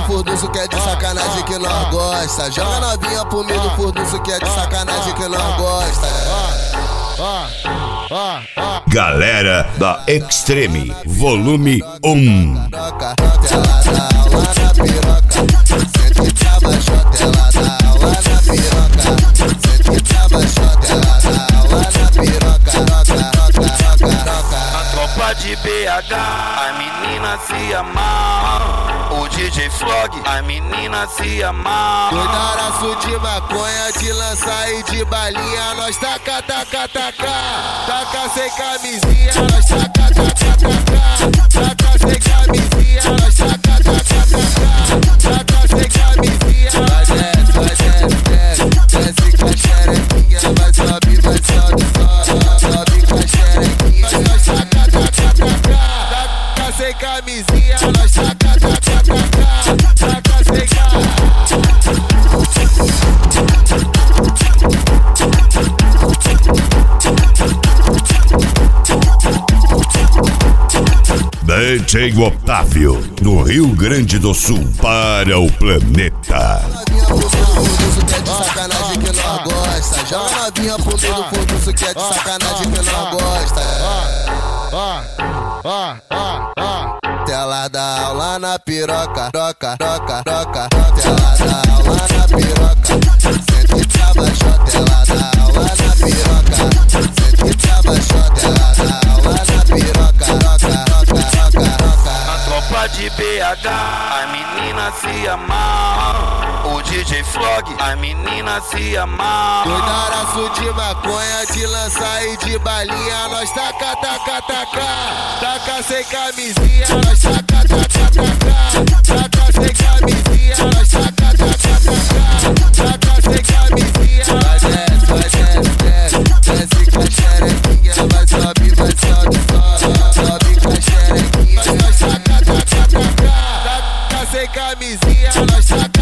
furduço que é de sacanagem que nós gosta. Joga novinha pro meio do furduço que é de sacanagem que nós gosta. Galera da Extreme, volume 1. Ela dá aula na piroca, sente pra baixo, ela dá aula na piroca, sente pra baixo, ela dá aula na piroca, A tropa de BH, as meninas se amam. O DJ Flog, as meninas se amam. Cuidaraço de maconha, de lança e de balinha. Nós taca, taca, taca. Taca sem camisinha, nós taca, taca, taca. Taca sem camisinha, nós taca, taca, taca. Taca sem camisinha. Vai desce, desce com a xerequinha. Vai sobe, sobe com a xerequinha. Nós taca, taca, taca. Taca sem camisinha, nós taca, taca, taca. Taca sem DJ Otávio, do Rio Grande do Sul para o planeta. Que é de sacanagem que nós gosta. Joga novinha pro meio do furduço que é de sacanagem que nós gosta. Ela dá aula na piroca, troca. Ela dá aula na piroca, sente pra baixo, ela dá aula na piroca, sente pra baixo, ela dá aula na piroca, A tropa de BH, as meninas se amam. O DJ Flog, as meninas se amam. Cuidaraço de maconha, de lança e de balinha. Nós taca, taca, taca. Taca sem camisinha, nós taca, taca, taca. Taca sem camisinha, nós taca, taca, taca. Taca sem camisinha. Vai desce, desce com a xerequinha. Vai sobe, sobe com a xerequinha. Nós taca, taca, taca. Taca sem camisinha, nós taca.